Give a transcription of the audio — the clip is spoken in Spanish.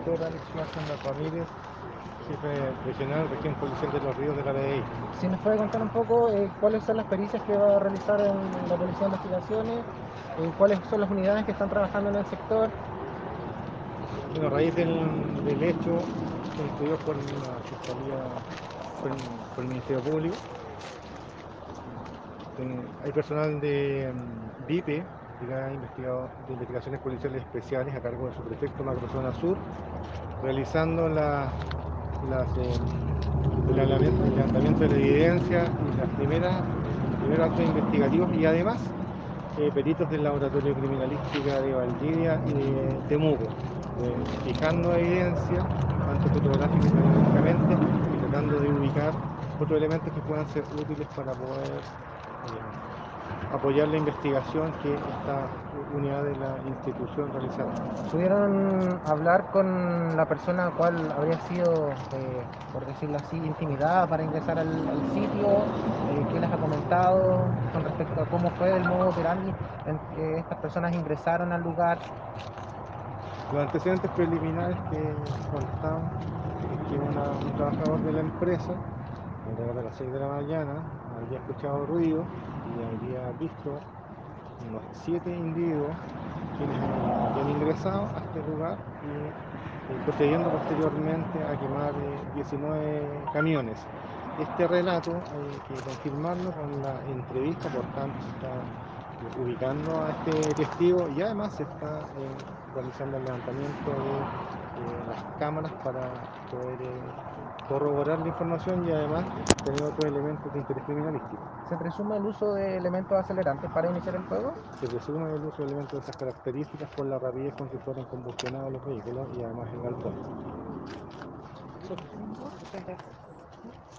Inspector Alex Marcanda Ramírez, jefe regional, región policial de Los Ríos de la PDI. Si nos puede contar un poco cuáles son las pericias que va a realizar en la Policía de Investigaciones, cuáles son las unidades que están trabajando en el sector. Bueno, a raíz del hecho instruido por la Fiscalía, por el Ministerio Público, hay personal de VIPE, Brigada de Investigaciones Policiales Especiales, a cargo del subprefecto Macrozona Sur, realizando el levantamiento de la evidencia y los primeros actos investigativos, y además peritos del Laboratorio de Criminalística de Valdivia y de Temuco, fijando evidencia, tanto fotográfica y tecnológicamente, y tratando de ubicar otros elementos que puedan ser útiles para poder apoyar la investigación que esta unidad de la institución realizará. ¿Pudieron hablar con la persona cual habría sido, por decirlo así, intimidada para ingresar al sitio? ¿Qué les ha comentado con respecto a cómo fue el modo operandi en que estas personas ingresaron al lugar? Los antecedentes preliminares que constamos es que un trabajador de la empresa, alrededor de las 6 de la mañana, había escuchado ruido y había visto unos 7 individuos quienes habían ingresado a este lugar y procediendo posteriormente a quemar 19 camiones. Este relato hay que confirmarlo con la entrevista, por tanto se está ubicando a este testigo y además se está realizando el levantamiento de las cámaras para poder corroborar la información y además tener otros elementos de interés criminalístico. ¿Se presume el uso de elementos acelerantes para iniciar el fuego? Se presume el uso de elementos de esas características por la rapidez con que fueron combustionados los vehículos y además el alcohol.